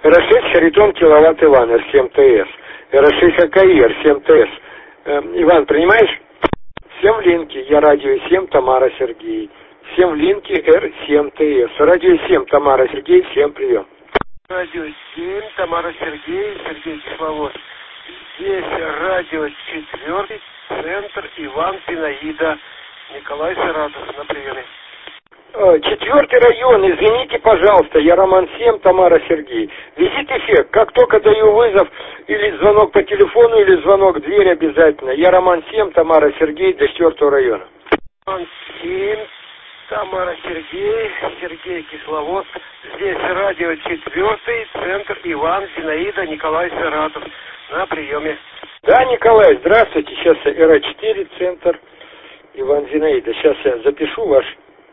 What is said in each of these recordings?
РС Харитон киловатт Иван, Р7ТС. РС АКИ, Р7ТС. Иван, принимаешь? Всем в линке. Я радио 7, Тамара Сергей. Всем в линке Р7ТС. Радио 7, Тамара Сергей, всем прием. Радио 7, Тамара Сергей, Сергей Кисловодск. Здесь радио 4, центр Иван Зинаида, Николай Саратов на приеме. 4-й район, извините, пожалуйста, я Роман 7, Тамара Сергей. Визит эффект, как только даю вызов, или звонок по телефону, или звонок в дверь обязательно. Я Роман 7, Тамара Сергей, до 4-го района. Роман 7, Тамара Сергей, Сергей Кисловодск. Здесь радио 4, центр Иван Зинаида, Николай Саратов на приеме. Да, Николай, здравствуйте, сейчас РА4, центр Иван Зинаида. Сейчас я запишу ваш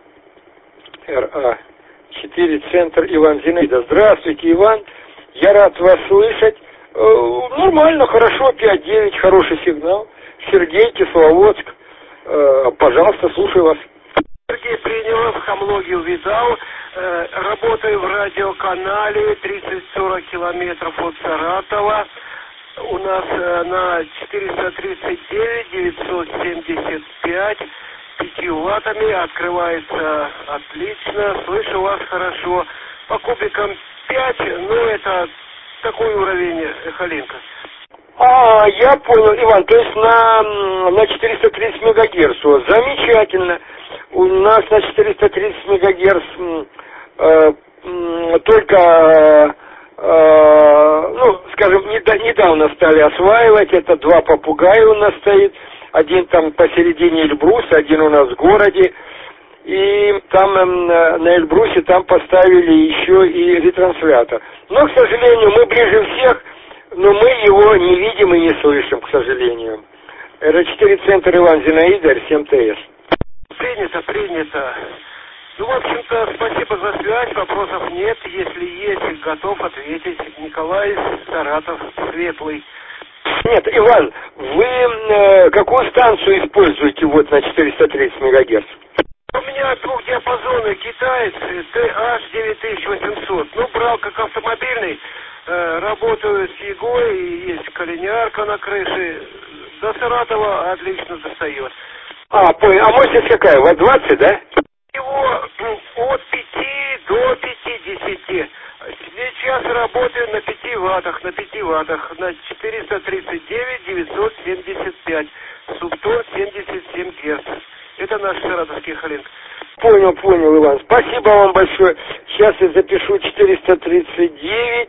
РА4, центр Иван Зинаида. Здравствуйте, Иван, я рад вас слышать. Нормально, хорошо, 5-9, хороший сигнал. Сергей, Кисловодск, пожалуйста, слушаю вас. Сергей Принялов, Хамлоги увидал. Работаю в радиоканале 30-40 километров от Саратова. У нас на 439 975 5 ваттами открывается отлично. Слышу вас хорошо. По кубикам 5, ну это такой уровень эхолинка. Я понял, Иван, то есть на 430 мегагерц. Замечательно. У нас на 430 мегагерц только, скажем, недавно стали осваивать. Это 2 попугая у нас стоит. Один там посередине Эльбруса, один у нас в городе. И там на Эльбрусе там поставили еще и ретранслятор. Но, к сожалению, мы ближе всех, но мы его не видим и не слышим, к сожалению. РА4, центр Иван Зинаида, Р7ТС. Принято. Ну, в общем-то, спасибо за связь, вопросов нет. Если есть, готов ответить. Николай, Саратов, Светлый. Нет, Иван, вы какую станцию используете вот на 430 мегагерц? У меня двухдиапазонный китаец TH9800. Ну, брал как автомобильный. Работаю с Егой, есть коллинярка на крыше. До Саратова отлично достает. Понял. А мощность какая? Ватт 20, да? Его от 5 до 50. Сейчас работаю на 5 ваттах, на 439 975. Субтон 77 Гц. Это наш саратовский эхолинк. Понял, Иван. Спасибо вам большое. Сейчас я запишу 439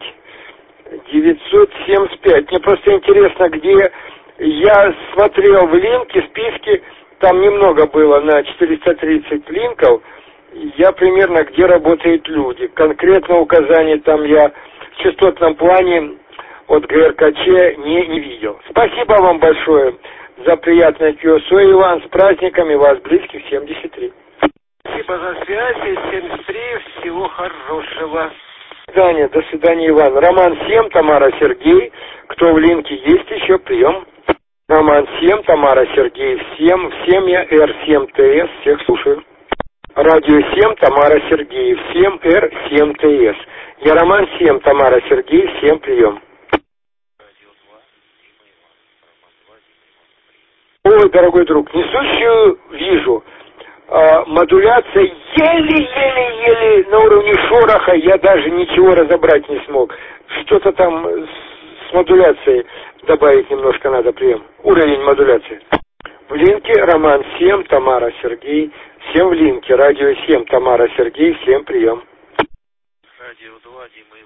975. Мне просто интересно, где я смотрел в линке, списке, там немного было на 430 линков. Я примерно, где работают люди. Конкретно указаний там я в частотном плане от ГРКЧ не видел. Спасибо вам большое за приятное QSO, Иван, с праздниками вас, близких 73. Спасибо за связь, 73, всего хорошего. До свидания, Иван. Роман 7, Тамара Сергей. Кто в линке есть еще, прием. Роман 7, Тамара Сергей, всем я Р7ТС, всех слушаю. Радио 7, Тамара Сергей, всем Р7ТС. Я Роман 7, Тамара Сергей, всем прием. Ой, дорогой друг, несущую вижу. Модуляция еле на уровне шороха, я даже ничего разобрать не смог. Что-то там с модуляцией добавить немножко надо, прием. Уровень модуляции. В линке Роман 7, Тамара Сергей. Всем в линке. Радио 7, Тамара Сергей. Всем прием. Радио 2, Дима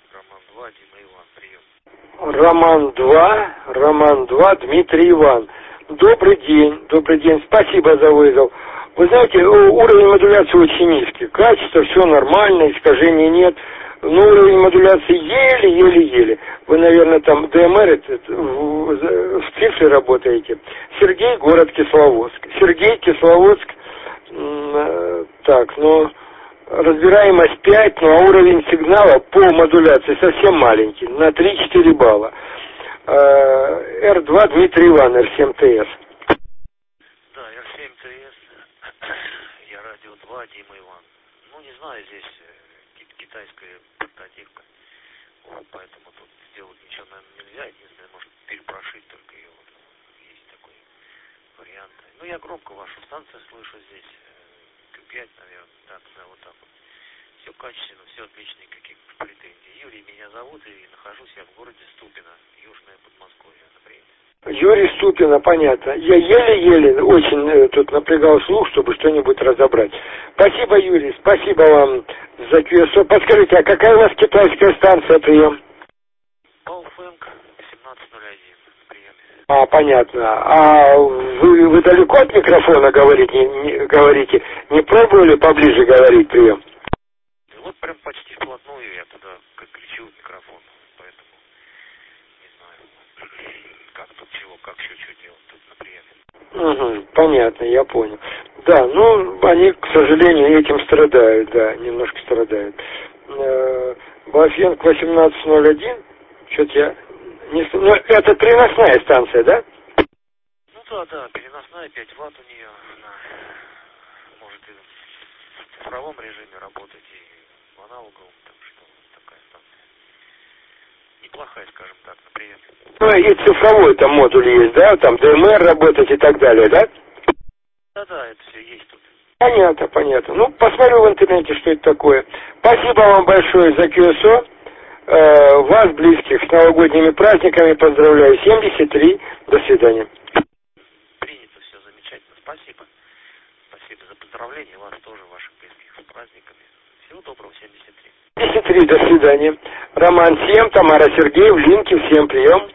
Иван. Роман 2, Дима Иван. Прием. Роман 2, Дмитрий Иван. Добрый день. Спасибо за вызов. Вы знаете, уровень модуляции очень низкий. Качество, все нормально, искажений нет. Но уровень модуляции еле. Вы, наверное, там ДМР в цифре работаете. Сергей, город Кисловодск. Сергей, Кисловодск. Разбираемость 5, а уровень сигнала по модуляции совсем маленький, на 3-4 балла. Р2, Дмитрий Иван, Р7ТС. Да, Р7ТС, я радио 2, Дима Иван. Ну, не знаю, здесь китайская портативка. Вот. наверное, нельзя. Единственное, может перепрошить только ее. Вот. Есть такой вариант. Ну, я громко вашу станцию слышу здесь. Q5, наверное. Да, вот так вот. Все качественно, все отлично, никаких претензий. Юрий меня зовут, и нахожусь я в городе Ступино, Южное Подмосковье. Юрий Ступино, понятно. Я еле-еле очень тут напрягал слух, чтобы что-нибудь разобрать. Спасибо, Юрий, спасибо вам за QSO. Подскажите, а какая у вас китайская станция прием? Бауфэнк 1701 приеме. А, понятно. А вы далеко от микрофона говорите? Не пробовали поближе говорить прием? Вот прям почти вплотную я туда как кричу в микрофон, поэтому не знаю, как тут чего, как еще что делать тут на приеме. Угу, понятно, я понял. Да, ну, они, к сожалению, этим страдают, да, немножко страдают. Бауфэнк 1801, что-то я... Ну, это переносная станция, да? Ну да, переносная, 5 ватт у нее, она может и в цифровом режиме работать, и в аналоговом, так что такая станция. Неплохая, скажем так, на приеме. Ну и цифровой там модуль есть, да? Там ДМР работать и так далее, да? Да, это все есть тут. Понятно. Ну, посмотрю в интернете, что это такое. Спасибо вам большое за QSO. Вас, близких, с новогодними праздниками поздравляю. 73. До свидания. Принято, все замечательно. Спасибо. Спасибо за поздравления. Вас тоже, ваших близких, с праздниками. Всего доброго, 73. 73, до свидания. Роман 7, Тамара Сергеев, Линки, всем прием.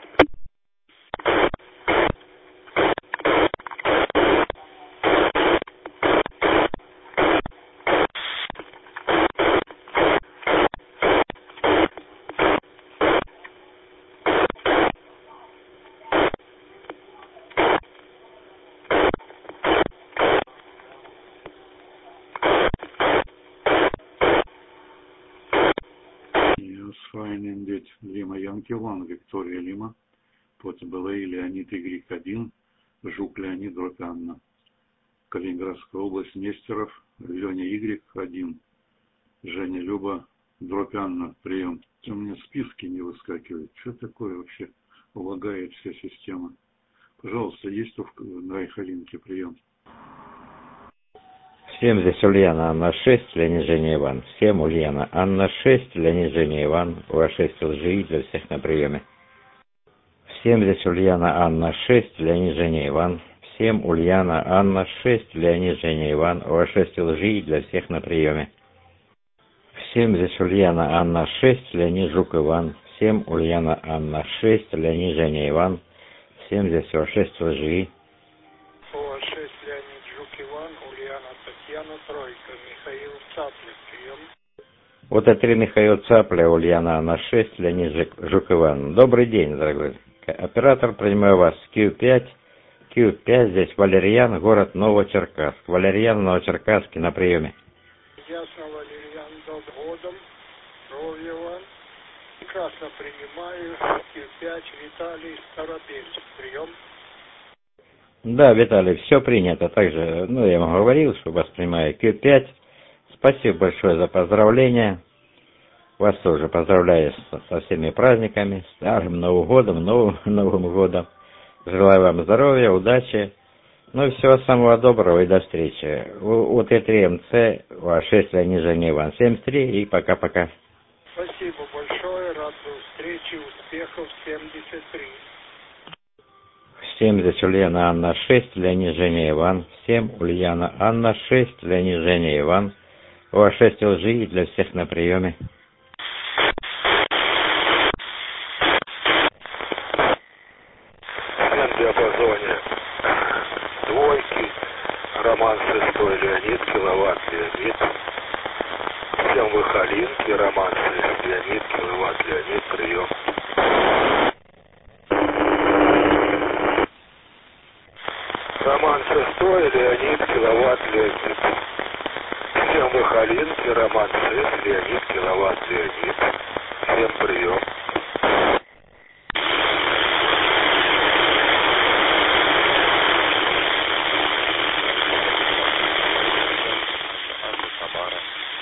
Файнендет Лима Янки Ван, Виктория Лима, Потбелей Леонид Y1, Жук Леонид Анна. Калининградская область, Нестеров, Леня Y1, Женя Люба, Анна, прием. У меня списки не выскакивают. Что такое вообще? Лагает вся система. Пожалуйста, есть на Айхалинке прием. Всем здесь Ульяна Анна 6, Леонид Женя Иван. Всем Ульяна Анна 6, Леонид Женя Иван. УА6 ЛЖИ для всех на приеме. Всем здесь Ульяна Анна 6, Леонид Женя Иван. Всем Ульяна Анна 6, Леонид Женя Иван. УА6 ЛЖИ для всех на приеме. Всем здесь Ульяна Анна 6, Леонид Жук Иван. Всем Ульяна Анна 6, Леонид Женя Иван. Всем здесь УА6 ЛЖИ. УА6 Леонид Жук Иван, Ульяна Татьяна, тройка, Михаил Цаплик, прием. Вот это 3 Михаил Цапля, Ульяна Анна 6, Леонид Жук Иван. Добрый день, дорогой оператор, принимаю вас Q5. Q5, здесь Валерьян, город Новочеркасск. Валерьян, Новочеркасск на приеме. Ясно, Валерьян, добрым годом, здоровья вам. Прекрасно принимаю. Q5, Виталий Старобельск, прием. Да, Виталий, все принято. Также, я вам говорил, что вас принимаю Q5. Спасибо большое за поздравления. Вас тоже поздравляю со всеми праздниками, Старым Новым годом, Новым годом. Желаю вам здоровья, удачи. Ну и всего самого доброго и до встречи. У Т3МЦ, УА6 Леонид Женя Иван, 73 и пока-пока. Спасибо большое, рад был встрече, успехов, 73. Всем здесь Ульяна Анна 6, Леонид Женя Иван. Всем Ульяна Анна 6, Леонид Женя Иван. УА6 ЛЖИ для всех на приеме. В диапазоне двойки, Роман 6, Леонид, киловатт Леонид. Всем Выхолинки, Роман 6, Леонид, киловатт Леонид, прием. Роман 6, Леонид, киловатт Леонид. Всем Выхолинки, Роман 6, Леонид, киловатт Леонид. Всем прием.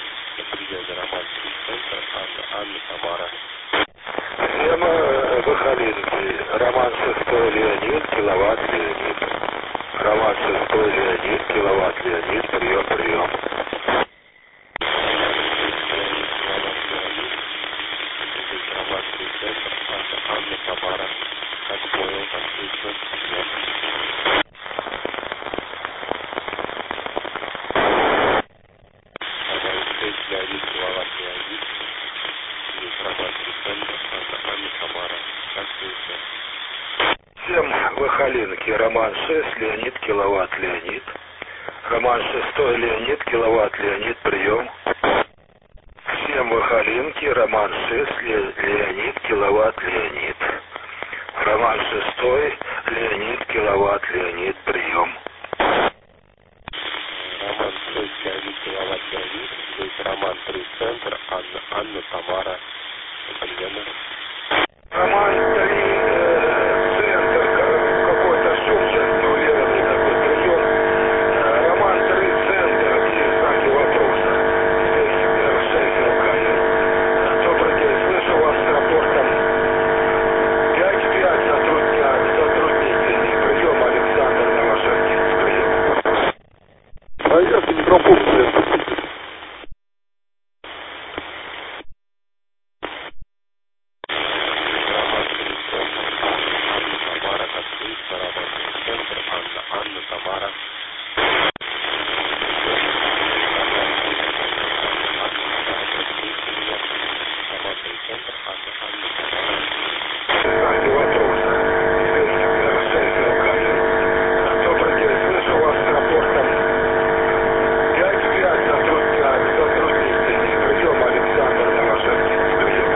Всем Выхолинки. Всем Выхолинки, Роман 6, Леонид, киловатт, Леонид. Роман 6, Леонид, киловатт, Леонид, прием. Всем Выхолинки, Роман 6, Леонид, киловатт, Леонид. Роман 6, Леонид, киловатт, Леонид, прием. Роман 6, Леонид, киловатт, Леонид. Здесь Роман 3, центр, Анна, Тамара, Елена. Роман 3, центр, какой-то шум, сейчас не уверенный такой прием. Роман 3, центр, и знаки вопроса. Здесь R6, ЛКЛ. Добрый день, слышу вас с рапортом 5-5, затруднительный прием, Александр, Новошахтинск, прием. А я с микрофоном, Анна, Тамара. Знаки вопроса. Здесь R6, ЛКЛ. Добрый день, слышу вас с рапортом 5-5, затруднительный прием, Александр, Новошахтинск, прием.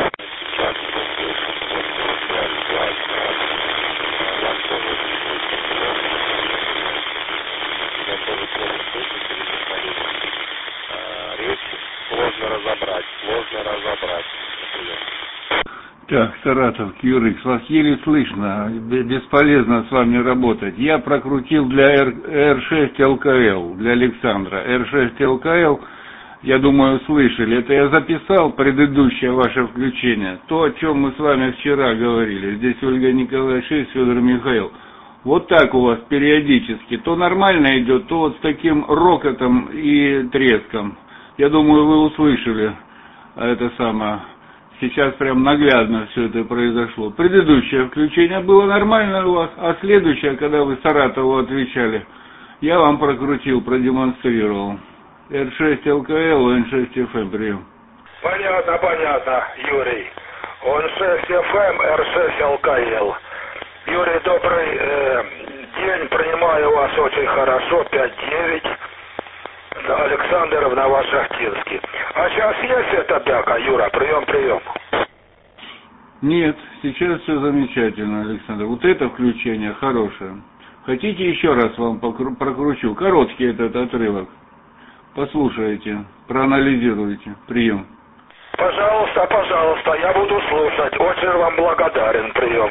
Речь сложно разобрать. Так, Саратов, QRX, вас еле слышно, бесполезно с вами работать. Я прокрутил для R6 ЛКЛ, для Александра. R6 ЛКЛ, я думаю, слышали. Это я записал предыдущее ваше включение. То, о чем мы с вами вчера говорили. Здесь Ольга Николаевна 6, Федор Михаил. Вот так у вас периодически. То нормально идет, то вот с таким рокотом и треском. Я думаю, вы услышали это самое. Сейчас прям наглядно все это произошло. Предыдущее включение было нормально у вас, а следующее, когда вы Саратову отвечали, я вам прокрутил, продемонстрировал. R6 ЛКЛ, N6 FM, прием. Понятно, Юрий. Он 6 FM, R6 ЛКЛ. Юрий, добрый день, принимаю вас очень хорошо, 5-9. Александр в Новошахтинске. А сейчас есть эта бяка, Юра? Прием. Нет, сейчас все замечательно, Александр. Вот это включение хорошее. Хотите еще раз вам прокручу? Короткий этот отрывок. Послушайте, проанализируйте. Прием. Пожалуйста, я буду слушать. Очень вам благодарен. Прием.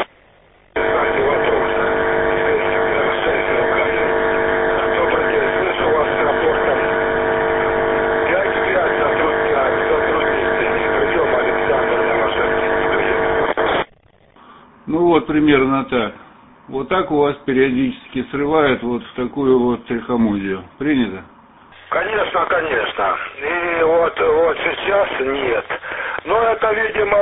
Добрый день, слышу вас с рапортом 5-5, затруднительный прием, Александр, Новошахтинск, прием. Ну вот, примерно так. Вот так у вас периодически срывает вот в такую вот трихомудию. Принято? Конечно. И вот сейчас нет. Но это, видимо,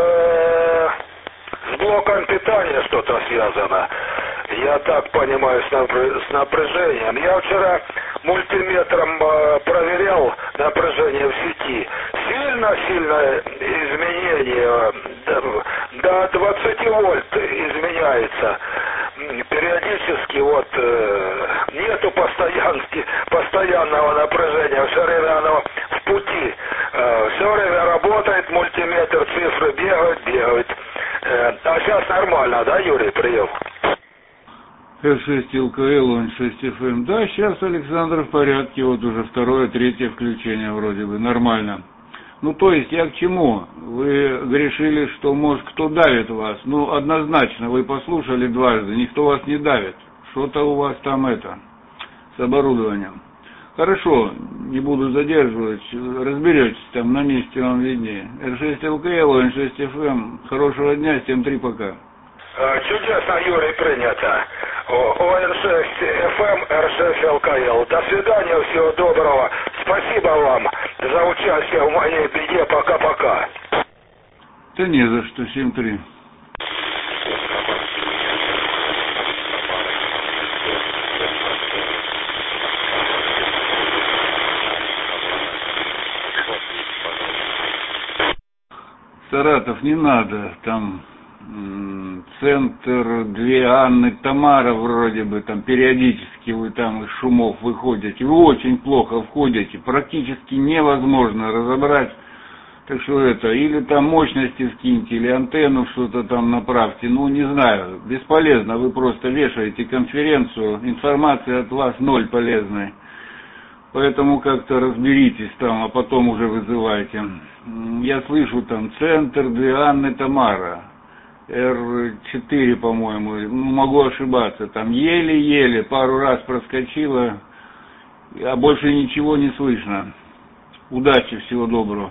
с блоком питания что-то связано. Я так понимаю, с напряжением. Я вчера мультиметром проверял напряжение в сети. Сильно изменение. До 20 вольт изменяется. Периодически нету постоянного напряжения. Все время оно в пути. Все время работает мультиметр, цифры бегают. А сейчас нормально, да, Юрий, прием? R6 ЛКЛ, N6 FM. Да, сейчас Александр в порядке, вот уже второе, третье включение вроде бы, нормально. Ну, то есть, я к чему? Вы грешили, что, может, кто давит вас. Ну, однозначно, вы послушали дважды, никто вас не давит. Что-то у вас там с оборудованием. Хорошо, не буду задерживать, разберетесь там, на месте вам виднее. R6 ЛКЛ, N6 FM. Хорошего дня, 7-3, пока. Чудесно, Юрий, принято. ОН6 ФМ, Р6 ЛКЛ. До свидания, всего доброго. Спасибо вам за участие в моей беде. Пока-пока. Да не за что, 7-3. Саратов не надо, там центр, 2 Анны, Тамара вроде бы, там периодически вы там из шумов выходите, вы очень плохо входите, практически невозможно разобрать, так что это, или там мощности скиньте, или антенну что-то там направьте, ну не знаю, бесполезно, вы просто вешаете конференцию, информация от вас ноль полезной. Поэтому как-то разберитесь там, а потом уже вызывайте. Я слышу там центр, 2 Анны, Тамара. Р4, по-моему, ну, могу ошибаться. Там еле-еле, пару раз проскочила, а больше ничего не слышно. Удачи, всего доброго.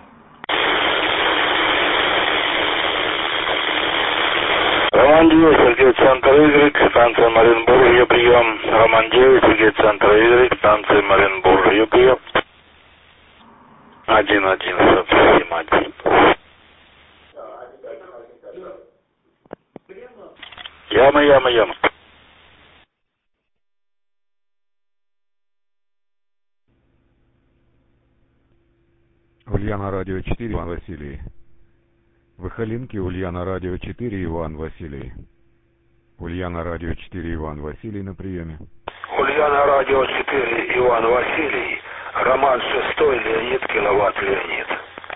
Роман 9, Сергей, центр Y, станция Маринбург, прием. Роман 9, Сергей, центр Y, станция Маринбург, прием. 1-1-7-1. Яма. Ульяна, радио 4, Иван Василий. Выхолинки, Ульяна, радио 4, Иван Василий. Ульяна, радио 4, Иван Василий на приеме. Ульяна, радио 4, Иван Василий. Роман 6, Леонид, киловатт Леонид.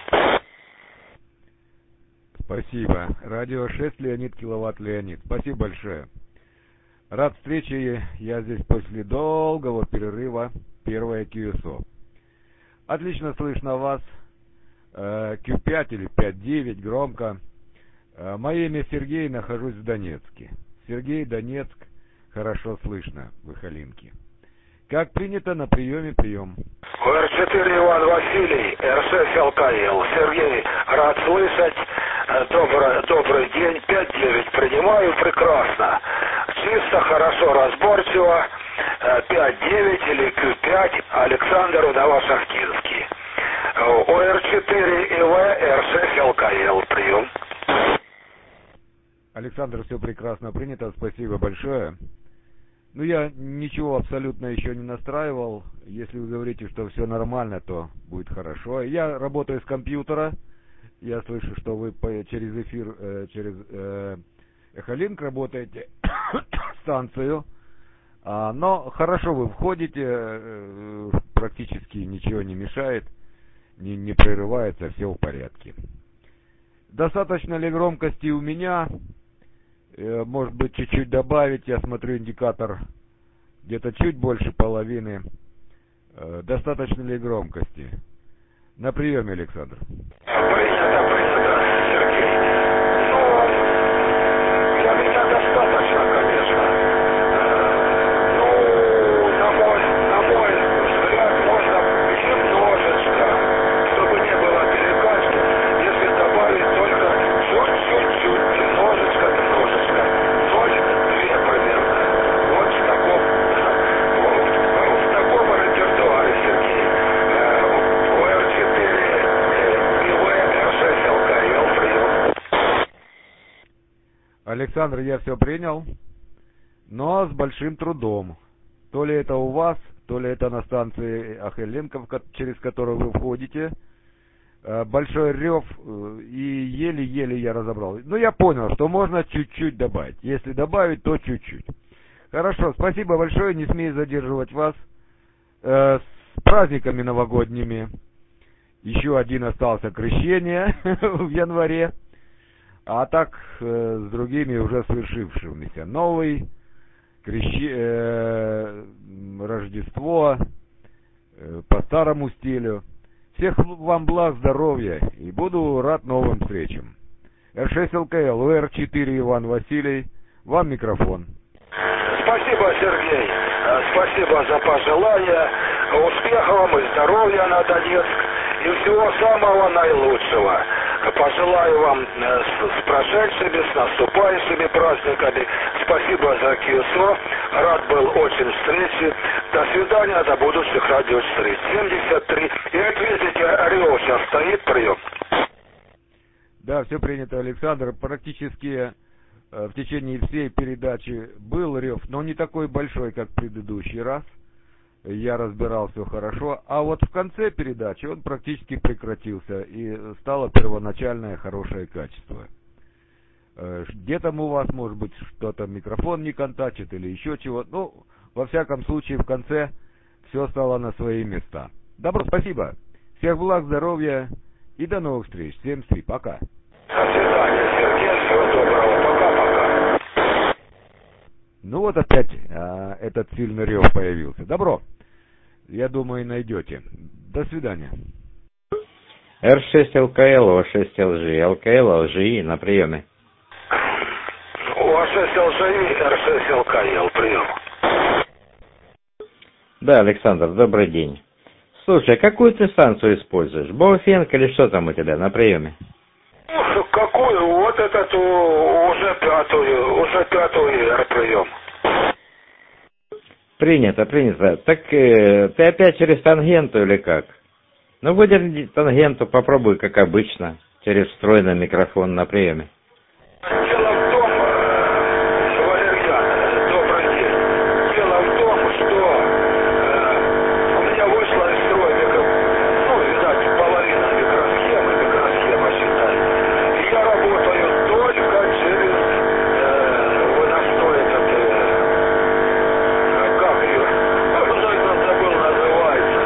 Спасибо. Радио 6, Леонид, киловатт Леонид. Спасибо большое. Рад встрече. Я здесь после долгого перерыва. Первое QSO. Отлично слышно вас. Q5 или 5.9, громко. Мое имя Сергей, нахожусь в Донецке. Сергей, Донецк, хорошо слышно, Выхолинки. Как принято, на приеме прием. УР-4, Иван Василий, РСФ ЛКЛ. Сергей, рад слышать. Добрый день, 5-9 принимаю, прекрасно. Чисто, хорошо, разборчиво. 5-9 или Q5, Александр Удова-Шахтинский. ОР-4 ИВ, РСФ ЛКЛ, прием. Александр, все прекрасно принято, спасибо большое. Ну, я ничего абсолютно еще не настраивал. Если вы говорите, что все нормально, то будет хорошо. Я работаю с компьютера. Я слышу, что вы через эфир, через Эхолинк работаете, станцию. Но хорошо вы входите, практически ничего не мешает, не прерывается, все в порядке. Достаточно ли громкости у меня? Может быть, чуть-чуть добавить, я смотрю индикатор где-то чуть больше половины. Достаточно ли громкости? На приеме, Александр. Принято, Сергей. Ну, для меня достаточно, конечно. Ну, на мой взгляд, можно немножечко, чтобы не было перекачки, если добавить только чуть-чуть, немножечко, 0,2 примерно. Вот в таком репертуаре, Сергей. ОР-4 ИВ, РСФ ЛКЛ, прием. Александр, я все принял, но с большим трудом. То ли это у вас, то ли это на станции Ахеленков, через которую вы входите. Большой рев, и еле-еле я разобрал. Но я понял, что можно чуть-чуть добавить. Если добавить, то чуть-чуть. Хорошо, спасибо большое, не смею задерживать вас. С праздниками новогодними. Еще один остался, крещение в январе. А так, с другими уже свершившимися. Новый, Рождество, по старому стилю. Всех вам благ, здоровья, и буду рад новым встречам. Р6 ЛКЛ, УР-4 Иван Василий, вам микрофон. Спасибо, Сергей. Спасибо за пожелания. Успехов вам и здоровья на Донецк. И всего самого наилучшего. Пожелаю вам с прошедшими, с наступающими праздниками. Спасибо за QSO. Рад был очень встрече. До свидания, до будущих радио 473. И ответите, Орел сейчас стоит, прием. Да, все принято, Александр. Практически в течение всей передачи был рев, но не такой большой, как в предыдущий раз. я разбирал все хорошо, а вот в конце передачи он практически прекратился, и стало первоначальное хорошее качество. Где там у вас, может быть, что-то, микрофон не контачит или еще чего. Ну, во всяком случае, в конце все стало на свои места. Добро, спасибо. Всех благ, здоровья и до новых встреч. Всем пока. До свидания, Сергей. Всего доброго. Пока-пока. Ну вот опять этот сильный рев появился. Добро. Я думаю, найдете. До свидания. R6 ЛКЛ, O6 LG, ЛКЛ, LGI на приеме. O6 LGI, R6 ЛКЛ, прием. Да, Александр, добрый день. Слушай, какую ты станцию используешь? Боуфенк или что там у тебя на приеме? Какую? Вот этот уже пятую R-прием. Принято, принято. Так ты опять через тангенту или как? Ну, выдерни тангенту, попробуй, как обычно, через встроенный микрофон на приеме. Дело в том, Валерьян, добрый день. Дело в том, что у меня вышла из строя видать, половина микросхема, считай. И я работаю только через, как ее, уже забыл, называется.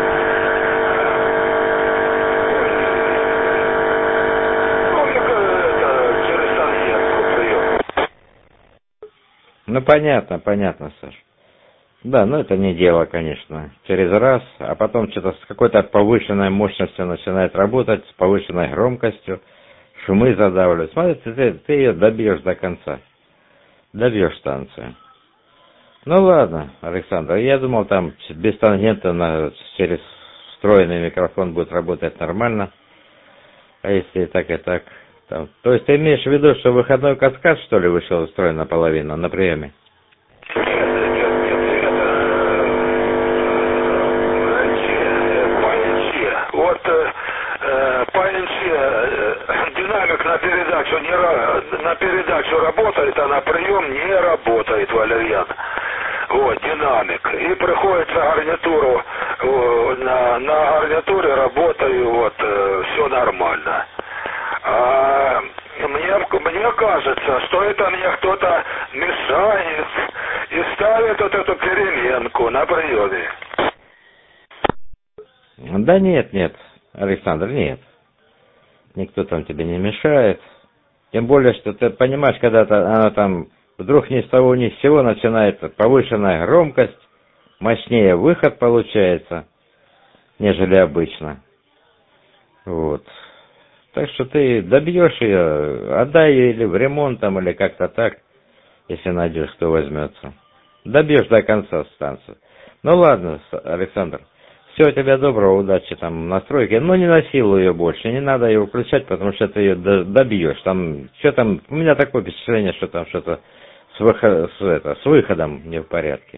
Через тангентку прием. Ну, понятно, Саш. Да, ну это не дело, конечно. Через раз, а потом что-то с какой-то повышенной мощностью начинает работать, с повышенной громкостью, шумы задавливают. Смотри, ты ее добьешь до конца. Добьешь станцию. Ну ладно, Александр, я думал, там без тангента через встроенный микрофон будет работать нормально. А если и так. Там. То есть ты имеешь в виду, что выходной каскад, что ли, вышел устроен наполовину на приеме? Вот по НЧ динамик на передачу работает, а на прием не работает, Валерьян. Вот, динамик. И приходится гарнитуру, на гарнитуре работаю, вот, все нормально. А мне кажется, что это мне кто-то мешает и ставит вот эту переменку на приеме. Да нет, Александр, нет. Никто там тебе не мешает. Тем более, что ты понимаешь, когда она там вдруг ни с того ни с сего начинает повышенная громкость, мощнее выход получается, нежели обычно. Вот. Так что ты добьешь ее, отдай ее или в ремонт там, или как-то так, если найдешь, кто возьмется. Добьешь до конца станцию. Ну ладно, Александр, всего тебе доброго, удачи там в настройке. Но не насилуй ее больше, не надо ее включать, потому что ты ее добьешь. Там, у меня такое впечатление, что там что-то с выходом не в порядке.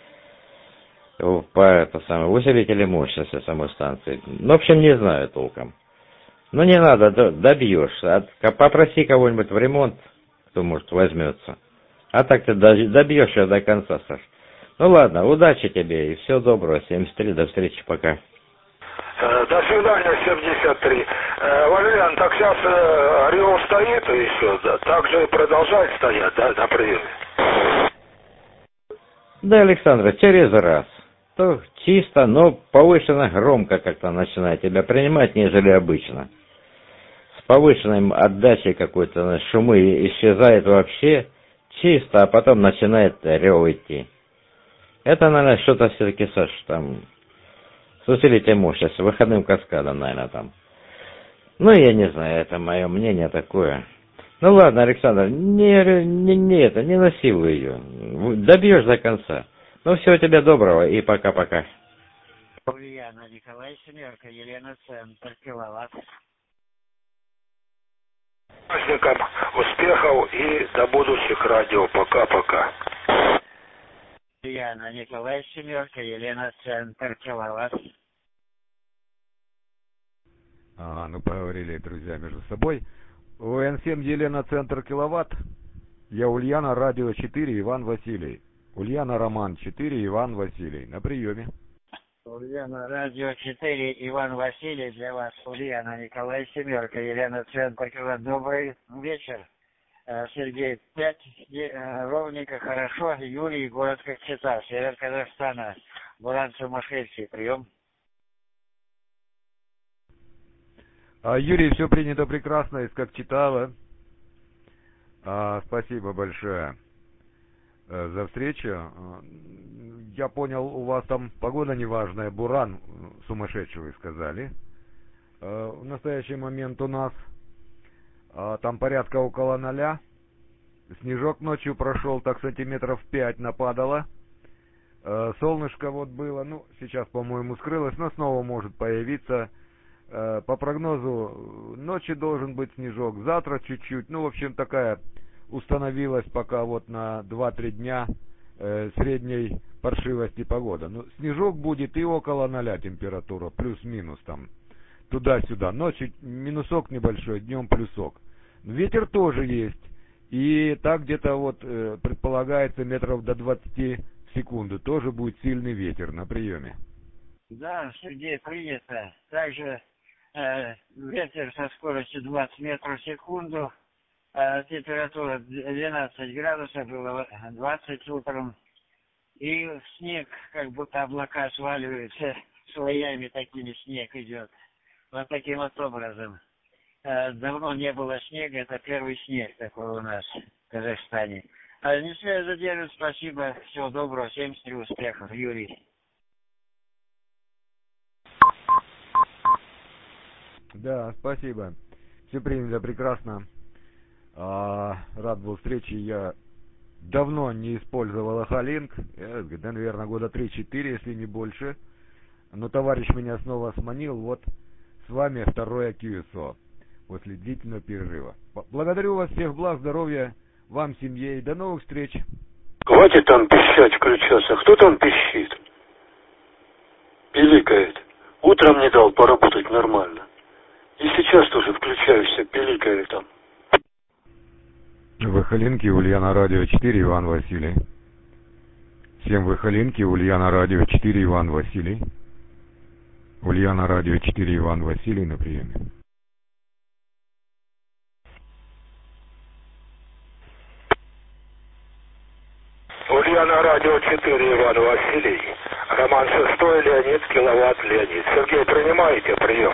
Усилители мощности самой станции. Ну, в общем, не знаю толком. Ну, не надо, добьешь. Попроси кого-нибудь в ремонт, кто, может, возьмется. А так ты добьешь ее до конца, Саш. Ну, ладно, удачи тебе и всего доброго. 73, до встречи, пока. До свидания, 73. Валериан, так сейчас Орел стоит еще, да, так же и продолжает стоять, да, на приеме? Да, Александр, через раз. То чисто, но повышенно громко как-то начинает тебя принимать, нежели обычно. С повышенной отдачей какой-то, шумы исчезает вообще, чисто, а потом начинает рев идти. Это, наверное, что-то все-таки, Саш, там, с усилителем мощности, выходным каскадом, наверное, там. Ну, я не знаю, это мое мнение такое. Ну, ладно, Александр, не насилуй ее. Добьешь до конца. Ну, всего тебе доброго и пока-пока. Ульяна, Николай, семерка, Елена, центр, киловатт. Праздником, успехов и до будущих радио. Пока-пока. Ульяна, Николай, семерка, Елена, центр, киловатт. Ну поговорили, друзья, между собой. УН-7, Елена, центр, киловатт. Я Ульяна, радио 4, Иван Василий. Ульяна, Роман 4, Иван Василий. На приеме. Ульяна, радио 4, Иван Василий, для вас Ульяна, Николай Семерка, Елена Центр. Добрый вечер. Сергей, 5, ровненько, хорошо. Юрий, город Кокчета, север Казахстана. Буран сумасшедший, прием. Юрий, все принято прекрасно из Кокчетава. Спасибо большое за встречу. Я понял, у вас там погода неважная, буран сумасшедший, вы сказали. В настоящий момент у нас там порядка около 0. Снежок ночью прошел, так сантиметров 5 нападало. Солнышко вот было, ну, сейчас, по-моему, скрылось, но снова может появиться. По прогнозу, ночью должен быть снежок, завтра чуть-чуть. Ну, в общем, такая установилась пока вот на 2-3 дня средней паршивости погода. Ну, снежок будет и около 0 температура, плюс-минус там, туда-сюда. Ночью минусок небольшой, днем плюсок. Ветер тоже есть. И так где-то вот предполагается метров до 20 в секунду. Тоже будет сильный ветер на приеме. Да, Сергей, принято. Также ветер со скоростью 20 метров в секунду. Температура 12 градусов, было 20 утром. И снег, как будто облака сваливаются, слоями такими снег идет. Вот таким вот образом. Давно не было снега, это первый снег такой у нас в Казахстане. Не все задерживать, спасибо, всего доброго, всем успехов, Юрий. Да, спасибо. Все принято прекрасно. Рад был встрече. Я давно не использовал Ахалинк. Наверное, года 3-4, если не больше. Но товарищ меня снова сманил. Вот с вами второе QSO после длительного перерыва. Благодарю вас, всех благ, здоровья вам, семье и до новых встреч. Хватит там пищать, включаться. Кто там пищит? Пиликает. Утром не дал поработать нормально. И сейчас тоже включаешься, пиликает там. В Ахалинке, Ульяна, радио 4, Иван Василий. Всем в Ахалинке, Ульяна, радио 4, Иван Василий. Ульяна, радио 4, Иван Василий на приеме. Ульяна, радио 4, Иван Василий. Роман 6, Леонид, киловатт Леонид. Сергей, принимаете прием?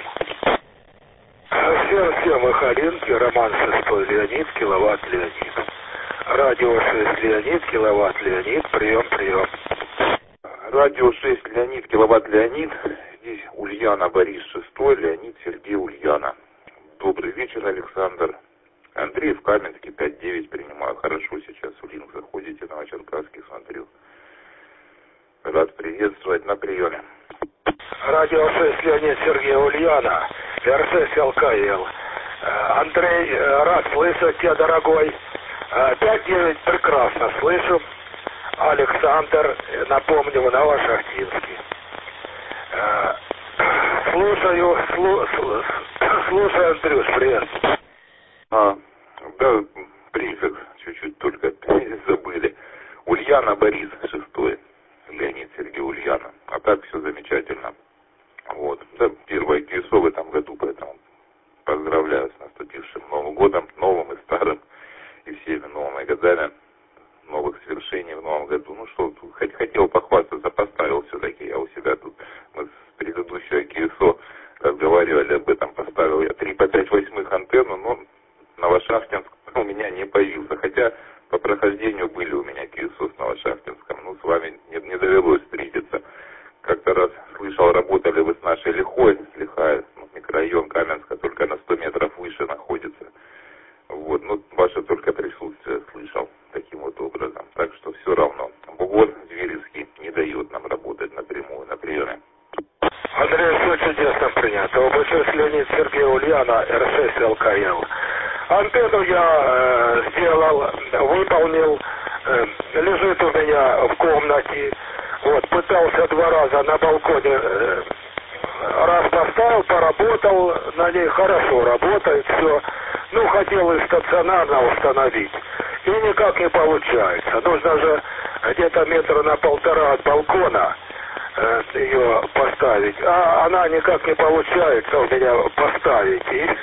Всем Ахалинки, Роман 6, Леонид, киловатт Леонид. Радио 6, Леонид, киловатт Леонид, прием. Радио 6, Леонид, киловатт Леонид. Здесь Ульяна, Борис 6, Леонид, Сергей, Ульяна. Добрый вечер, Александр. Андрей в Каменске, 5-9 принимаю. Хорошо сейчас в линк заходите, Новочеркасский смотрю. Рад приветствовать на приеме. Радио 6, Леонид, Сергей, Ульяна. РСС ЛКЛ. Андрей, рад слышать тебя, дорогой. 5-9 прекрасно слышу. Александр, напомню, Новошахтинский. Слушаю, Андрюш, привет. Да, префикс чуть-чуть только забыли. Ульяна, Борис 6, Леонид, Сергей, Ульяна. А так все замечательно. Вот. Да, первое QSO в этом году, поэтому поздравляю с наступившим Новым годом, новым и старым, и всеми новыми годами, новых свершений в новом году. Ну что, хотел похвастаться, поставил все-таки я у себя тут, мы с предыдущего QSO разговаривали об этом, поставил я 3 по 5/8 антенну, но Новошахтинск у меня не появился, хотя по прохождению были у меня QSO с Новошахтинском, но с вами не довелось встретиться. Как-то раз слышал, работали вы с нашей Лихой, Лихая, микрорайон Каменска, только на 100 метров выше находится. Вот, ну, ваше только присутствие слышал таким вот образом. Так что все равно. Бугор Зверевский не дает нам работать напрямую на приеме. Андрей, все чудесно принято. ОБ6 Леонид, Сергей, Ульяна, РСС ЛКЛ. Антенну я сделал, выполнил, лежит у меня в комнате. Вот, пытался 2 раза на балконе, раз поставил, поработал, на ней хорошо работает, все. Ну, хотел и стационарно установить. И никак не получается. Нужно же где-то 1,5 метра от балкона ее поставить, а она никак не получается у меня поставить.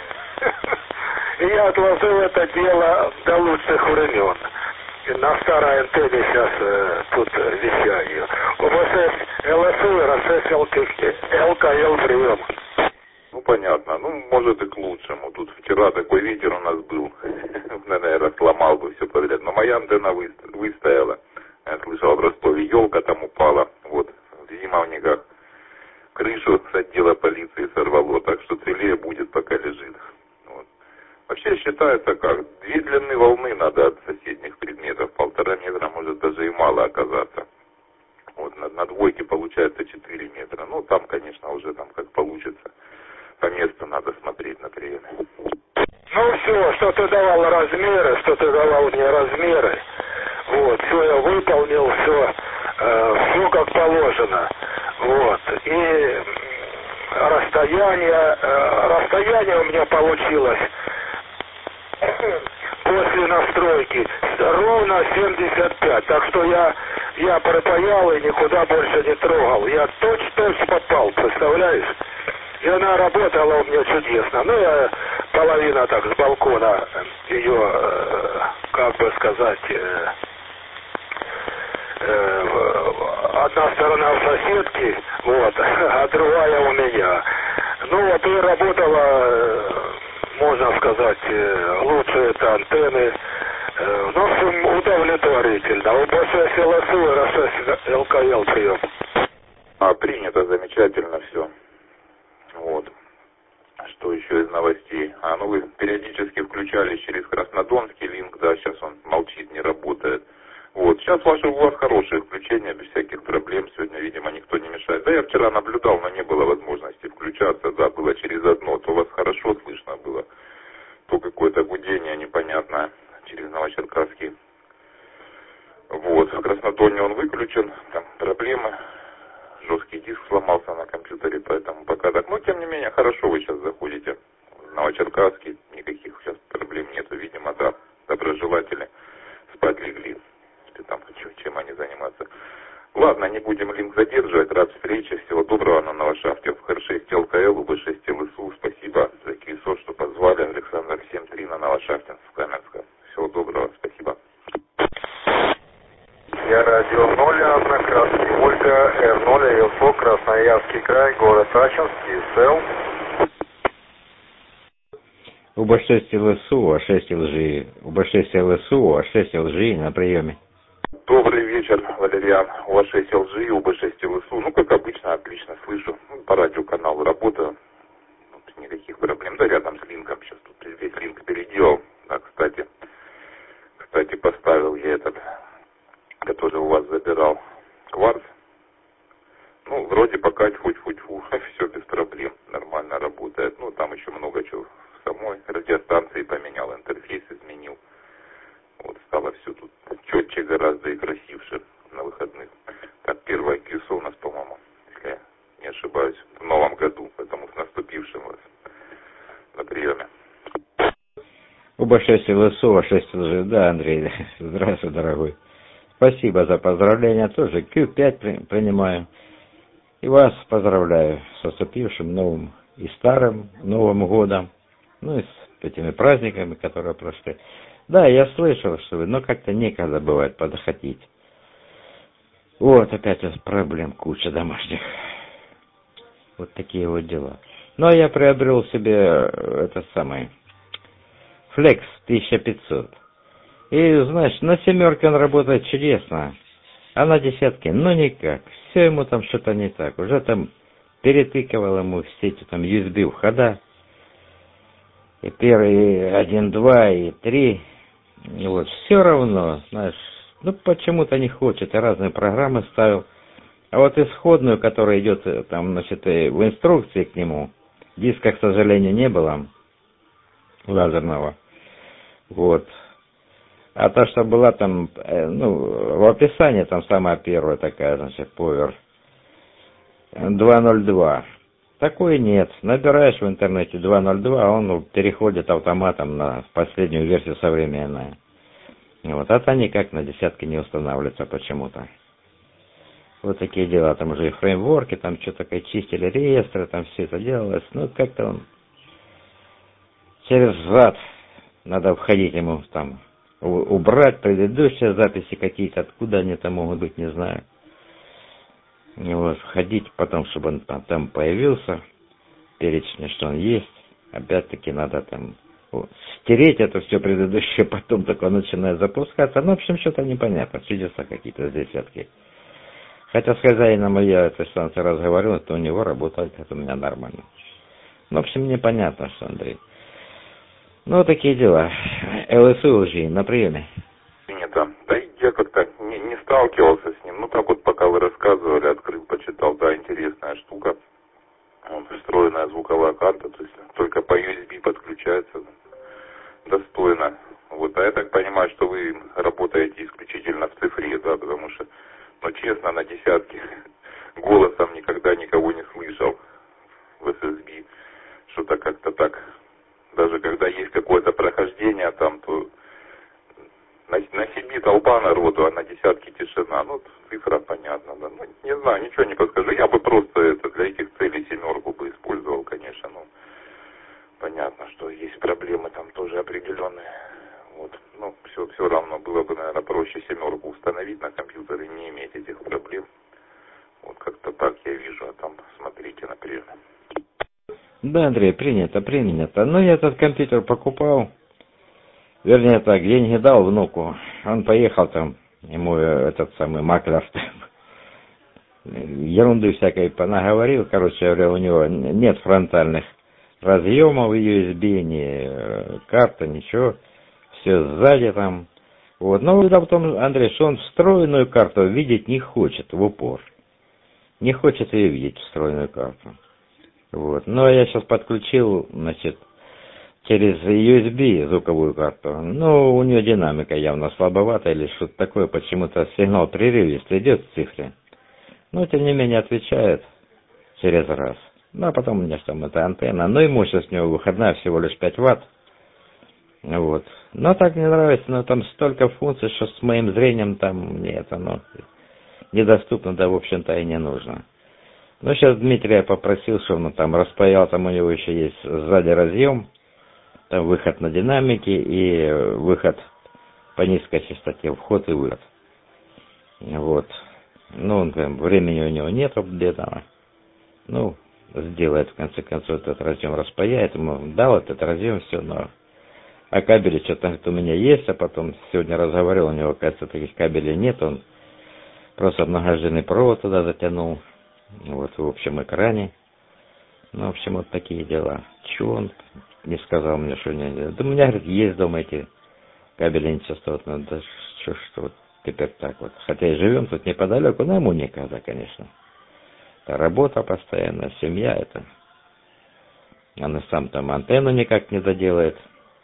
И я отложил это дело до лучших времен. На старой антенне сейчас тут вещаю. УБ6 ЛСУ и РСС ЛКЛ прием. Ну, понятно. Ну, может и к лучшему. Тут вчера такой ветер у нас был. Наверное, сломал бы все подряд. Но моя антенна выстояла. Я слышал, в Ростове елка там упала. Вот, в Зимовниках крышу с отдела полиции сорвало. Так что целее будет, пока лежит. Вот. Вообще считается как, 2 длины волны надо от соседних предметов. 1,5 метра может даже и мало оказаться. Вот, на двойке получается 4 метра. Ну, там, конечно, уже там как получится. По месту надо смотреть на приеме. Ну все, что ты давал размеры, вот, все я выполнил, все как положено, вот, и расстояние у меня получилось после настройки ровно 75, так что я припаял и никуда больше не трогал, я точь-точь попал, представляешь? И она работала у меня чудесно. Ну, я половина так с балкона ее, как бы сказать, одна сторона в соседке, вот, а другая у меня. Ну, вот и работала, можно сказать, лучше это антенны. Ну, в общем, удовлетворительно. УБ6 ЛСУ и РСС ЛКЛ прием. Принято, замечательно все. Вот. Что еще из новостей? Ну вы периодически включались через Краснодонский линк, да, сейчас он молчит, не работает. Вот, сейчас у вас хорошее включение, без всяких проблем, сегодня, видимо, никто не мешает. Да, я вчера наблюдал, но не было возможности включаться, да, было через одно, то вас хорошо слышно было, то какое-то гудение непонятное через Новочеркасский. Вот, в Краснодоне он выключен, там проблемы. Жесткий диск сломался на компьютере, поэтому пока так. Но, тем не менее, хорошо вы сейчас заходите в Новочеркасский, никаких сейчас проблем нету, видимо, да, доброжелатели спать легли, если там чем они заниматься. Ладно, не будем линк задерживать, рад встрече, всего доброго на Новошахте, в ХР6 ЛКЛ, УБ6 ЛСУ, спасибо за КИСО, что позвали, Александр 7-3 на Новошахтинск, Каменска, всего доброго, спасибо. Я радио 0, Анна, Красный Ольга, Р0, ИЛФО, Красноярский край, город Ачинский, СЭЛ. УБ6 ЛСУ, А6 ЛЖИ, УБ6 ЛСУ, А6 ЛЖИ на приеме. Добрый вечер, Валериан, УБ6 ЛЖИ, УБ6 ЛСУ. Ну, как обычно, отлично слышу. По радиоканалу работаю. Никаких проблем. Да, рядом с линком. Сейчас тут весь линк переделал. Да, кстати, поставил я этот, который у вас забирал, кварц. Ну, вроде пока тьфу-тьфу-тьфу, все без проблем, нормально работает. Ну, там еще много чего в самой радиостанции поменял, интерфейс изменил. Вот, стало все тут четче гораздо и красивше на выходных. Так, первая КИСО у нас, по-моему, если я не ошибаюсь, в новом году, поэтому с наступившим вас на приеме. УБ6 ЛСУ, А6 ЛЖ, да, Андрей, здравствуй, дорогой. Спасибо за поздравления, тоже Q5 принимаю. И вас поздравляю с наступившим новым и старым Новым годом. Ну и с этими праздниками, которые прошли. Да, я слышал, что вы, но как-то некогда бывает подходить. Вот опять у вас проблем куча домашних. Вот такие вот дела. Ну а я приобрел себе этот самый Flex 1500. И, знаешь, на 7-ке он работает чудесно, а на 10-ке, ну никак. Все ему там что-то не так. Уже там перетыкивал ему все эти там USB входа. И первый 1, 2, и 3. И вот все равно, знаешь, ну почему-то не хочет. Я разные программы ставил. А вот исходную, которая идет там, значит, в инструкции к нему, диска, к сожалению, не было лазерного. Вот. А та, что была там, ну, в описании, там самая первая такая, значит, Power 2.02. Такой нет. Набираешь в интернете 2.02, а он переходит автоматом на последнюю версию современную. Вот. А та никак на 10-ке не устанавливается почему-то. Вот такие дела. Там уже и фреймворки, там что-то такое чистили, реестры, там все это делалось. Ну, как-то он через зад надо входить ему там, убрать предыдущие записи какие-то, откуда они там могут быть, не знаю. И вот, входить потом, чтобы он там появился, перечень, что он есть. Опять-таки надо там стереть это все предыдущее, потом только начинает запускаться. Ну, в общем, что-то непонятно, чудеса какие-то с десятки. Хотя с хозяином я этой станции разговаривал, то у него работает, это у меня нормально. Ну, в общем, непонятно, что, Андрей. Ну, вот такие дела. ЛСУ уже на приеме. Принято. Да я как-то не сталкивался с ним. Ну, так вот, пока вы рассказывали, открыл, почитал. Да, интересная штука. Встроенная звуковая карта, то есть только по USB подключается. Достойно. Вот, а я так понимаю, что вы работаете исключительно в цифре, да, потому что, ну, честно, на десятки голосом никогда никого не слышал в SSB. Что-то как-то так. Даже когда есть какое-то прохождение там, то на себе толпа народу, а на десятки тишина. Ну, цифра понятна, да. Ну, не знаю, ничего не подскажу. Я бы просто это для этих целей семерку бы использовал, конечно. Ну, понятно, что есть проблемы там тоже определенные. Вот. Ну, все равно было бы, наверное, проще семерку установить на компьютере и не иметь этих проблем. Вот как-то так я вижу, а там смотрите, например. Да, Андрей, принято. Ну, я этот компьютер покупал. Вернее так, деньги дал внуку. Он поехал там, ему этот самый маклер ерунды всякой понаговорил. Короче говоря, у него нет фронтальных разъемов USB, ни карта, ничего. Все сзади там. Вот. Но дело в том, Андрей, что он встроенную карту видеть не хочет в упор. Не хочет ее видеть, встроенную карту. Вот. Но я сейчас подключил, значит, через USB звуковую карту. Ну, у нее динамика явно слабовата или что-то такое. Почему-то сигнал прерывистый идет в цифре. Но, тем не менее, отвечает через раз. Ну, а потом у меня там эта антенна. Ну, и мощность у него выходная всего лишь 5 Вт. Вот. Но так не нравится. Но там столько функций, что с моим зрением там мне это, ну, недоступно, да, в общем-то, и не нужно. Ну, сейчас Дмитрия попросил, чтобы он там распаял, там у него еще есть сзади разъем, там выход на динамики и выход по низкой частоте, вход и выход. Вот. Ну, он, времени у него нет где-то. Ну, сделает, в конце концов, этот разъем распаяет, ему дал этот разъем, все, но... А кабели что-то у меня есть, а потом сегодня разговаривал, у него, кажется, таких кабелей нет, он просто многожильный провод туда затянул. Вот в общем экране. Ну, в общем, вот такие дела. Чего он не сказал мне, что не... Да у меня, говорит, есть дома эти кабели нечастотные. Да что вот теперь так вот. Хотя и живем тут неподалеку, но ему никогда, конечно. Это работа постоянная, семья это. Он сам там антенну никак не доделает.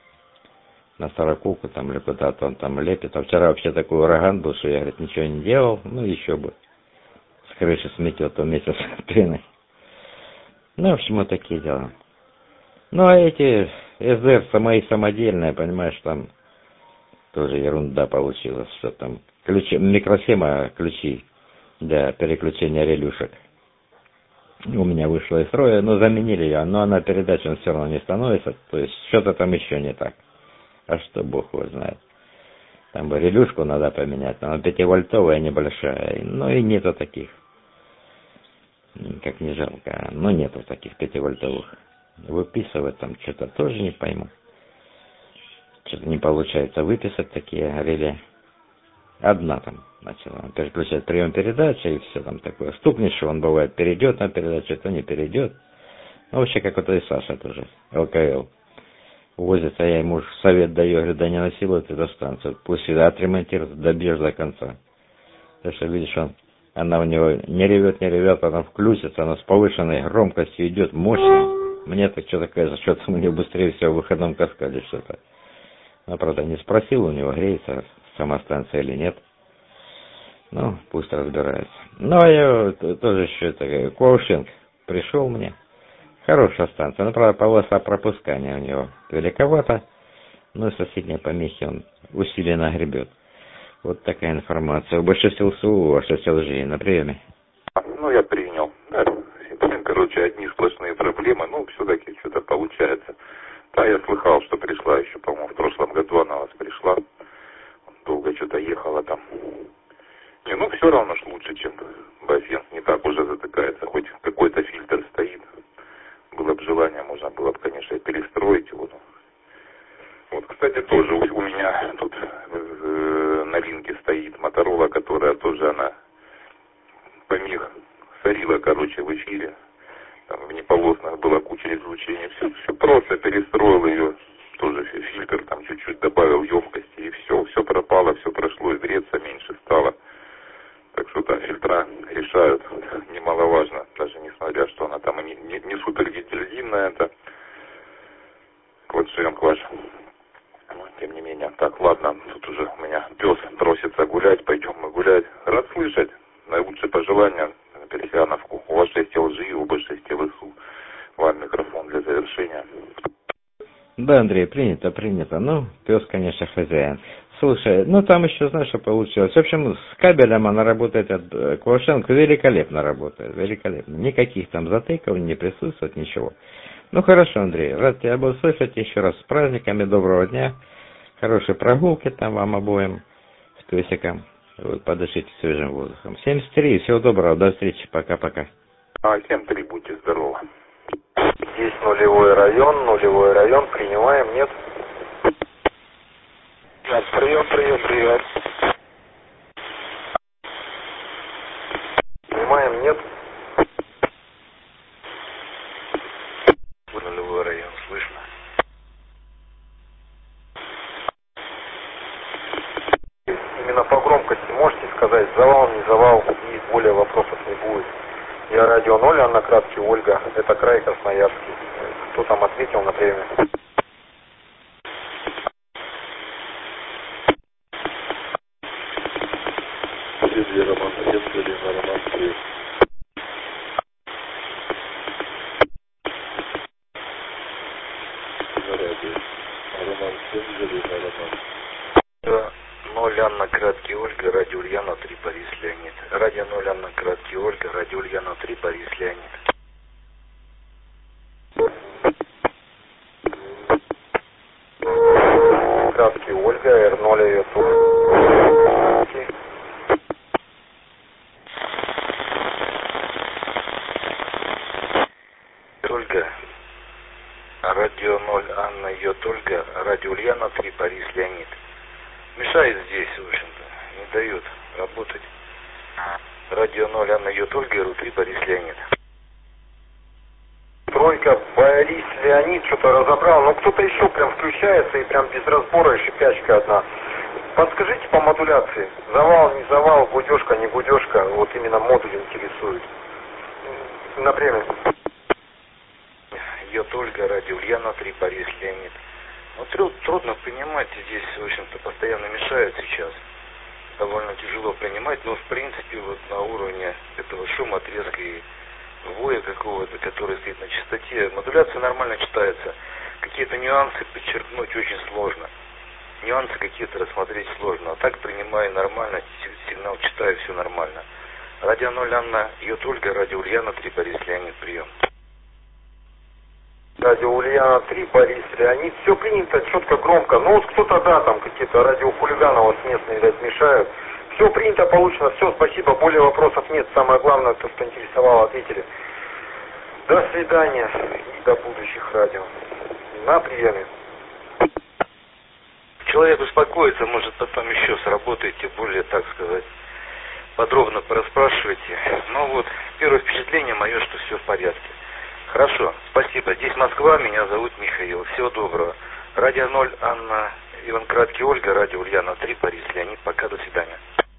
На 40-ку там или куда-то он там лепит. А вчера вообще такой ураган был, что я, говорит, ничего не делал. Ну, еще бы. Крыша сметет, то вместе с пеной. Ну, в общем, вот такие дела. Ну, а эти СДР мои самодельные, понимаешь, там тоже ерунда получилась. Что там, ключи, микросхема ключи для переключения релюшек. У меня вышла из строя, но заменили ее, но она передача все равно не становится. То есть, что-то там еще не так. А что, бог его знает. Там бы релюшку надо поменять, она 5-вольтовая, небольшая. Ну, и нету таких. Как не жалко, но нету таких 5-вольтовых. Выписывать там что-то тоже не пойму. Что-то не получается выписать такие реле. Одна там начала переключать прием передачи и все там такое. Стукнешь, он бывает перейдет на передачу, то не перейдет. Ну, вообще, как вот и Саша тоже, ЛКЛ. Возится, я ему совет даю, говорю, да не насилуй эту станцию. Пусть всегда отремонтирует, добьешь до конца. Потому что, видишь, она у него не ревет, потом включится, она с повышенной громкостью идет, мощно. Мне так что-то кажется, что-то у нее быстрее всего в выходном каскаде что-то. Но, правда, не спросил у него, греется сама станция или нет. Ну, пусть разбирается. Ну, а я тоже еще такой, Коушинг пришел мне. Хорошая станция, но, правда, полоса пропускания у него великовато. Ну, и соседние помехи он усиленно гребет. Вот такая информация. Больше сил СУ, а 6 ЛЖИ на приеме. Ну, я принял. Да, короче, одни сплошные проблемы, ну, все-таки что-то получается. Да, я слыхал, что пришла еще, по-моему, в прошлом году она у вас пришла. Долго что-то ехала там. Не, ну, все равно ж лучше, чем бассейн. Не так уже затыкается, хоть какой-то фильтр стоит. Было бы желание, можно было бы, конечно, перестроить его. Вот, кстати, тоже у меня тут на линке стоит Моторола, которая тоже она помех сорила, короче, в эфире. Там в неполосных была куча излучений. Все просто перестроил ее. Тоже фильтр там чуть-чуть добавил емкости, и все пропало, все прошло, и греться меньше стало. Так что да, фильтра решают немаловажно, даже несмотря, что она там и не супер гетерогенная, это квадшемк ваш. Но, тем не менее. Так, ладно, тут уже у меня пес просится гулять, пойдем мы гулять. Рад слышать. Наилучшие пожелания на Персиановку. У вас 6 ЛЖИ, оба 6 ВСУ. Вам микрофон для завершения. Да, Андрей, принято. Ну, пес, конечно, хозяин. Слушай, ну там еще, знаешь, что получилось. В общем, с кабелем она работает от Квашенко, великолепно работает, великолепно. Никаких там затыков не присутствует, ничего. Ну хорошо, Андрей, рад тебя был слышать. Еще раз с праздниками, доброго дня. Хорошей прогулки там вам обоим с песиком. Вы подышите свежим воздухом. 73, всего доброго, до встречи, пока-пока. 7-3, будьте здоровы. Здесь нулевой район, принимаем, нет? Нет, прием. Принимаем, нет? Нулевой район, слышно? Именно по громкости можете сказать, завал, не завал, и более вопросов не будет. Я радио 0, Анна Краткий, Ольга, это край Красноярский. Кто там ответил на время? Роман 7, Галина, Роман 3. На радио. Роман 7, Галина, Роман. 0, Анна Краткий, Ольга, радио Ульяна 3, Борис Леонид. Радио 0, Анна Краткий, Ольга, радио Ульяна 3, Борис Леонид. Краткий, Ольга, R0, ее Ольга, радио 0, Анна, ее Ольга, радио Ульяна 3, Борис Леонид. Мешает здесь, в общем-то, не дают работать. Радио 0, Анна, ее Ольга, РУ-3, Борис Леонид. Тройка, Борис Леонид, что-то разобрал, но кто-то еще прям включается и прям без разбора, и шипячка одна. Подскажите по модуляции, завал, не завал, гудежка, не гудежка, вот именно модуль интересует. Например. Ее Ольга, радио Ульяна 3, Борис Леонид. Ну, трудно понимать, здесь, в общем-то, постоянно мешают сейчас. Довольно тяжело принимать, но, в принципе, вот на уровне этого шума, отрезка и воя какого-то, который стоит на частоте, модуляция нормально читается. Какие-то нюансы подчеркнуть очень сложно. Нюансы какие-то рассмотреть сложно. А так принимаю нормально, сигнал читаю, все нормально. Радио 0, Анна, ее Ольга, радио Ульяна 3, Борис Леонид, прием. Радио Ульяна 3, Борис Леонид. Все принято, четко, громко. Ну вот кто-то, да, там какие-то радиохулиганы вас местные, блядь, мешают. Все принято, получено, все, спасибо, более вопросов нет. Самое главное, то, что интересовало, ответили. До свидания и до будущих радио. На приеме. Человек успокоится, может потом еще сработаете, более, так сказать, подробно порасспрашивайте. Но вот первое впечатление мое, что все в порядке. Хорошо, спасибо. Здесь Москва, меня зовут Михаил. Всего доброго. Радио 0, Анна, Иван Краткий, Ольга, радио Ульяна 3, Борис Леонид. Пока, до свидания.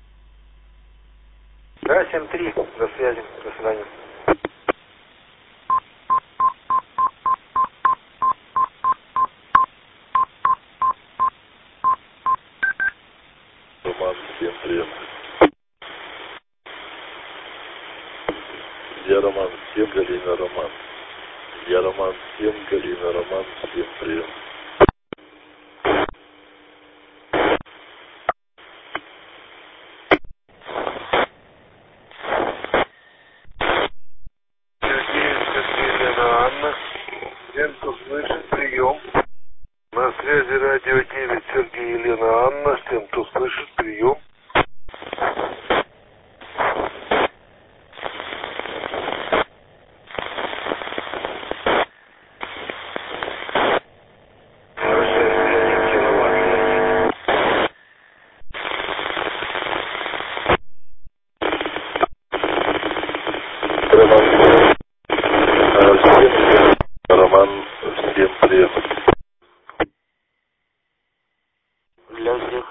Да, 7-3, до связи, до свидания. Роман 7, Я Роман 7, Галина, Роман. Я Роман 7, Галина, Роман 7, прием.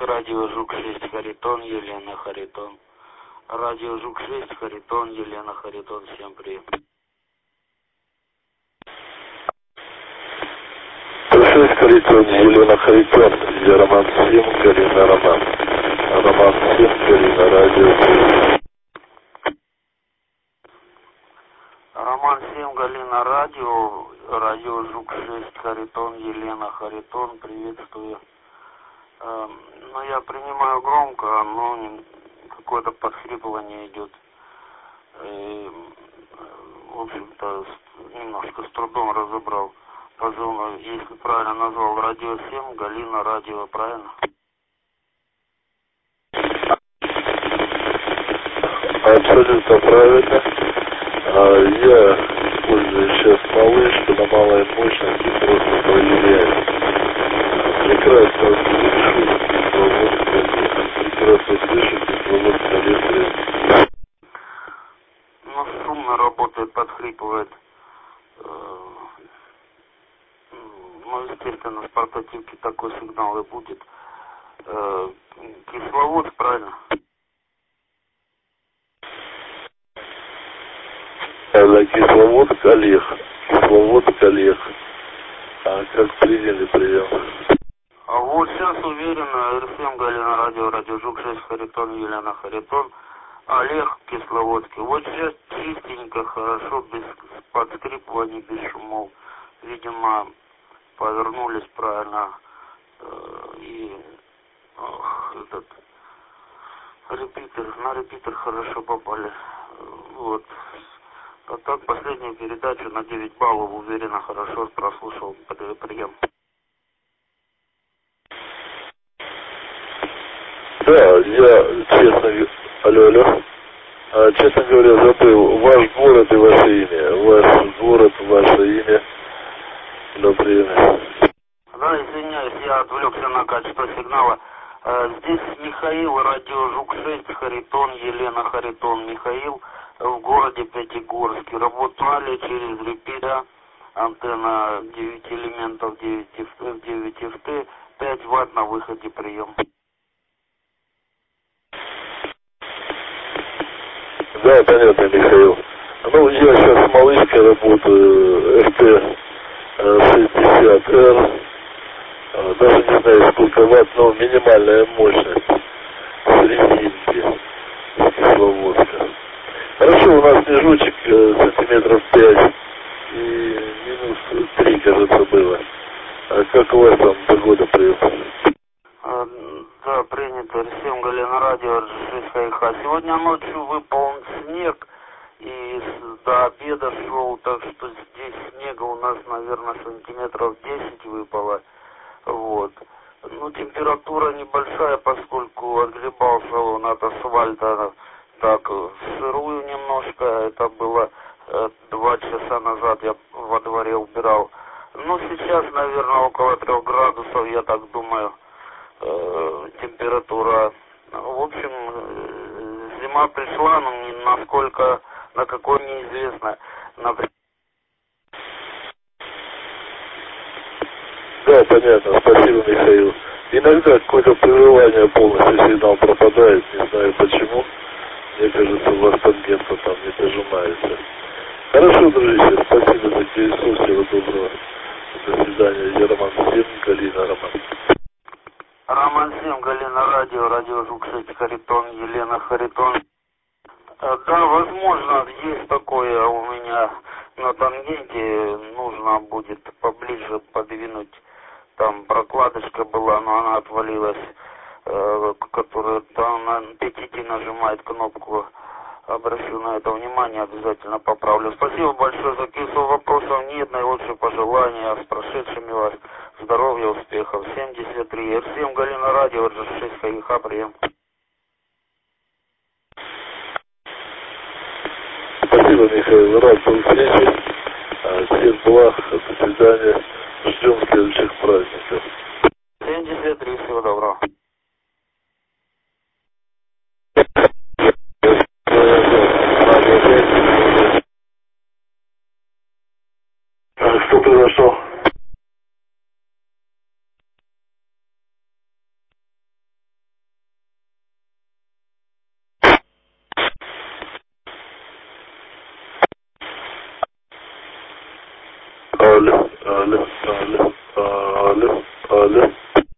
радио Жук-6 Харитон, Елена Харитон. Радио Жук-6 Харитон, Елена Харитон, всем привет. 6 Харитон, Елена Харитон, я Роман 7, Галина Роман. Роман 7, Галина, радио. Роман 7, Галина, радио Жук-6 Харитон, Елена Харитон, приветствую. Ну, я принимаю громко, но какое-то подхрипывание идет. В общем-то, немножко с трудом разобрал позывной. Если правильно назвал, радио 7, Галина, радио, правильно? Абсолютно правильно. Я использую сейчас малышку на малой мощности, просто проверяю. Прекрасно слышу кислород в повітря. Ну, шумно работает, подхрипывает. Ну, естественно, с портативки такой сигнал и будет. Кисловод, правильно? Это Кисловодск, Олег. Кисловодск, Олег. А как приняли прием? А вот сейчас уверенно, РСМ, Галина, радио Жук-6 Харитон, Елена Харитон, Олег, Кисловодский. Вот сейчас чистенько, хорошо, без подскрипываний, без шумов. Видимо, повернулись правильно и этот на репитер хорошо попали. Вот. А так последнюю передачу на 9 баллов уверенно хорошо прослушал прием. Да, я честно... Алло. Честно говоря, забыл ваш город и ваше имя. Ваш город, ваше имя. Добрый день. Да, извиняюсь, я отвлекся на качество сигнала. Здесь Михаил, радио Жук-6, Харитон, Елена Харитон, Михаил, в городе Пятигорске. Работали через репитер, антенна 9 элементов, 9 FT, 5 Вт на выходе прием. Да, понятно, Михаил. Ну, я сейчас с малышкой работаю, FT60R. Даже не знаю, сколько ватт, но минимальная мощность. Срединки. Кисловодска. Хорошо, у нас снежочек сантиметров 5 и минус 3, кажется, было. А как у вас там погода приехала? Да, принято. РСМ, Галина, радио, 6 ХХ. Сегодня ночью выпал снег и до обеда шел, так что здесь снега у нас, наверное, сантиметров 10 выпало. Вот. Ну, температура небольшая, поскольку отгребался он от асфальта так сырую немножко. Это было 2 часа назад, я во дворе убирал. Ну, сейчас, наверное, около 3 градусов, я так думаю, температура. В общем, зима пришла, но насколько, на какой неизвестно. Например... Да, понятно, спасибо, Михаил. Иногда какое-то прерывание полностью сигнал пропадает, не знаю почему. Мне кажется, у вас тангента там не прижимается. Хорошо, дружище, спасибо за телесу, всего доброго. До свидания. Я Роман 7, Галина, Роман. Роман 7, Галина, радио Жук-6 Харитон, Елена Харитон. Да, возможно, есть такое у меня на тангенте. Нужно будет поближе подвинуть. Там прокладочка была, но она отвалилась, которая там на 5 нажимает кнопку. Обращу на это внимание, обязательно поправлю. Спасибо большое за кисло. Вопросов нет, наилучшие пожелания. С прошедшими вас. Здоровья, успехов. 73. Р7, Галина, радио, 6 ХХ, прием. Спасибо, Михаил. Рад был встрече. Всем благ. До свидания. Ждем следующих праздников. 73. Всего доброго. Что произошло? Алло, алло, алло, алло, алло.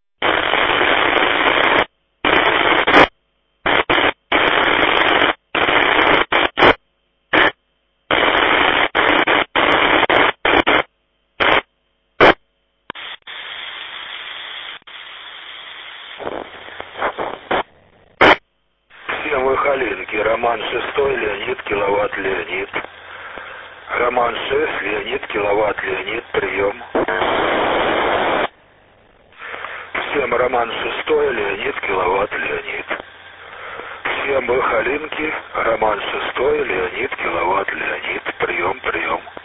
Всем выхолинки. Роман 6, Леонид, киловатт, Леонид. Роман 6, Леонид, киловатт, Леонид, прием. Всем Роман 6, Леонид, киловатт, Леонид. Всем выхолинки. Роман 6, Леонид, киловатт, Леонид, прием, прием.